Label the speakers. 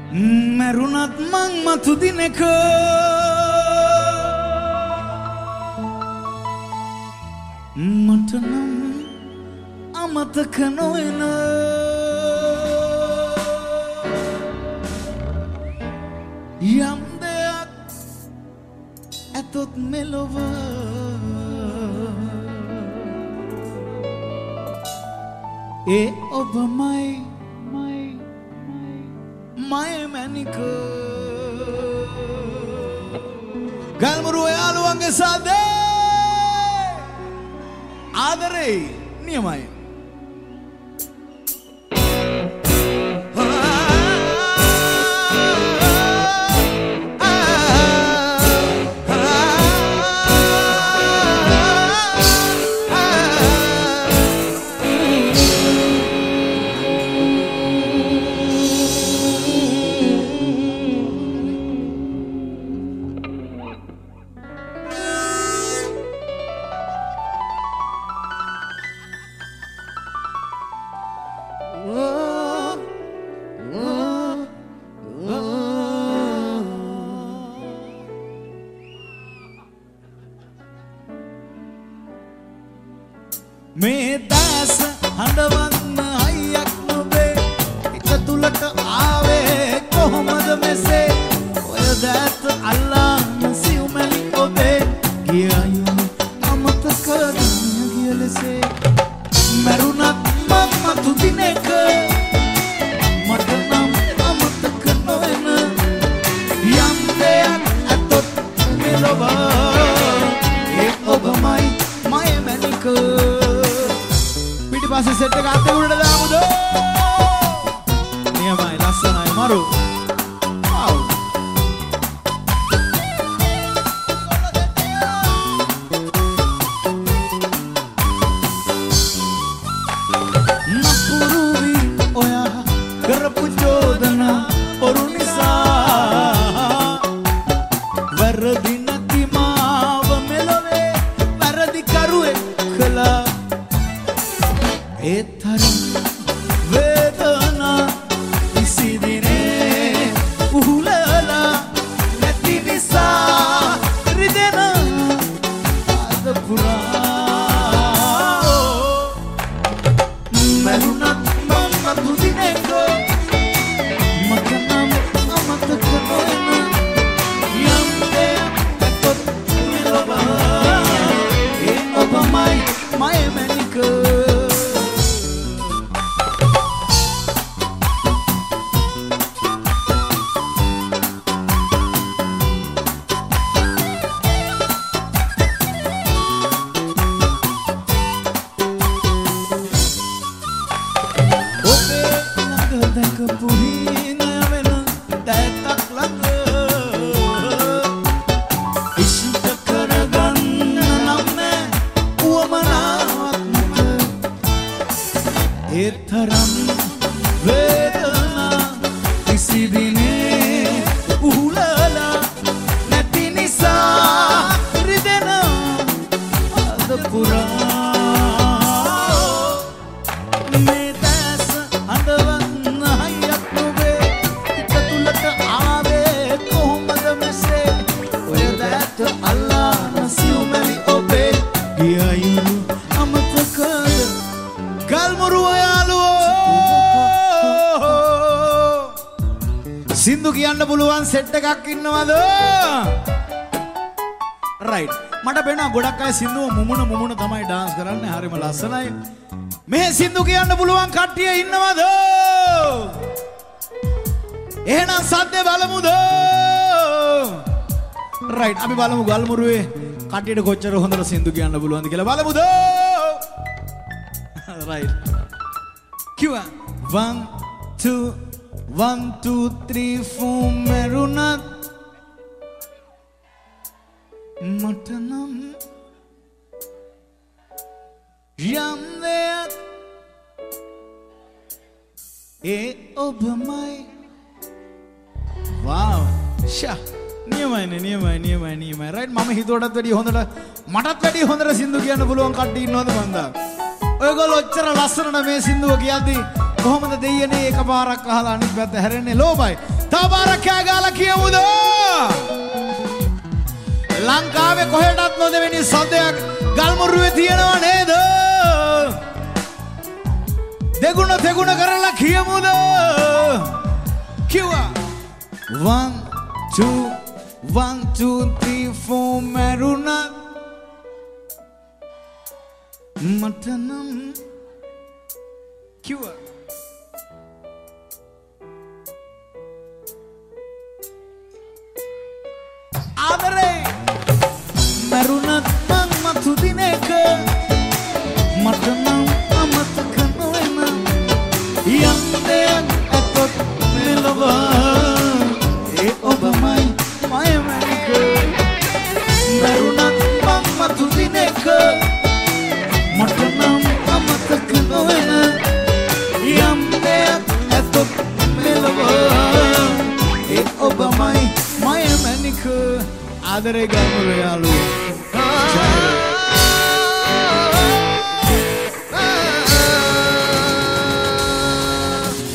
Speaker 1: මරුණත් මං මතු දිනක මට නම් අමතක නොවන යම් දෙයක් ඇතොත් මෙලොව ඒ ඔබමයි මය මැනික ගල්මුරුව යාළුවන්ගේ සාදේ ආදරේ නියමයි මේ දැස හඬවන්න අයියක් නොබේ එක තුලට ආවේ කොහොමද මෙසේ ඔය දැත අල්ලාන්න සිව්මැලි ඔබේ ගියයුණු අමතක ගිය ලෙසේ මරුණත් මම මතු දිනක මට නම් අමතක නොවන යම් දෙයක් ඇතොත් මෙලොව ඒ ඔබමයි මය මැනික पासे सेट गाते उड़ दामुदो नियमයි ලස්සනයි මරු ආව් නපුරුවි ඔයා කරපු චෝදන පොරු නිසා වැරදි නැති මාව මෙලොවේ වැරදි කරුවෙක් කළා එතරම් වේදනා කිසි දිනේ උහුලලා නැති නිසා රිදෙන අද පුරා මරුණත් මම මතු දිනක මට නම් අමතක නොවන යම් දෙයක් ඇතොත් මෙලොව ඒ ඔබමයි මය මැනික එතරම් වේදනා කිසි දිනේ උහුලලා නැති නිසා රිදෙන අද පුරා මේ දැස හඬවන්න හයියක් නොවේ එක තුලට ආවේ කොහොමද මෙසේ ඔය දැත අල්ලාන සිව්මැලි ඔබේ ගියයුණු අමතකද ගල්මුරුව සින්දු කියන්න පුළුවන් සෙට් එකක් ඉන්නවද? රයිට්. මට පේනවා ගොඩක් අය සින්දුව මුමුණ තමයි ඩාන්ස් කරන්නේ. හරිම ලස්සනයි. මේ සින්දු කියන්න පුළුවන් කට්ටිය ඉන්නවද? එහෙනම් සද්දේ බලමුද? රයිට්. අපි බලමු ගල්මුරුවේ කට්ටියට කොච්චර හොඳට සින්දු කියන්න පුළුවන්ද කියලා බලමුද? රයිට්. කිව්වා 1 2 1 2 3 4 මරුණත් මට නම් යම් දෙයක් ඒ ඔබමයි වාව් ෂා නියමයි රයිට් මම හිතුවටත් වැඩිය හොඳට මටත් වැඩිය හොඳට සින්දු කියන්න පුළුවන් කට්ටිය ඉන්නවද මන්දා ඔයගොල්ලෝ ඔච්චර ලස්සනට මේ සින්දුව කියද්දි කොහොමද දෙයියනේ එකපාරක් අහලා අනිත් පැත්ත හැරෙන්නේ ලෝබයි තවපාරක් කෑ ගාලා කියමුද? ලංකාවේ කොහෙටත් නොදෙවෙනි සද්දයක් ගල්මුරුවේ තියෙනව නේද? දෙගුණ තෙගුණ කරලා කියමුද? කිව්වා 1 2 3 4 මරුණා මට නම් කිව්වා ආදරේ මරුණත් මං මතු දිනක මට නම් අමතක නොවෙන යන්නේ අතොත් මෙලව ඒ ඔබමයි මයමනික මරුණත් මං මතු දිනක මට නම් අමතක නොවෙන යන්නේ අතොත් මෙලව ඒ ඔබමයි මයමනික ආදරේ ගමුල යාළුවෝ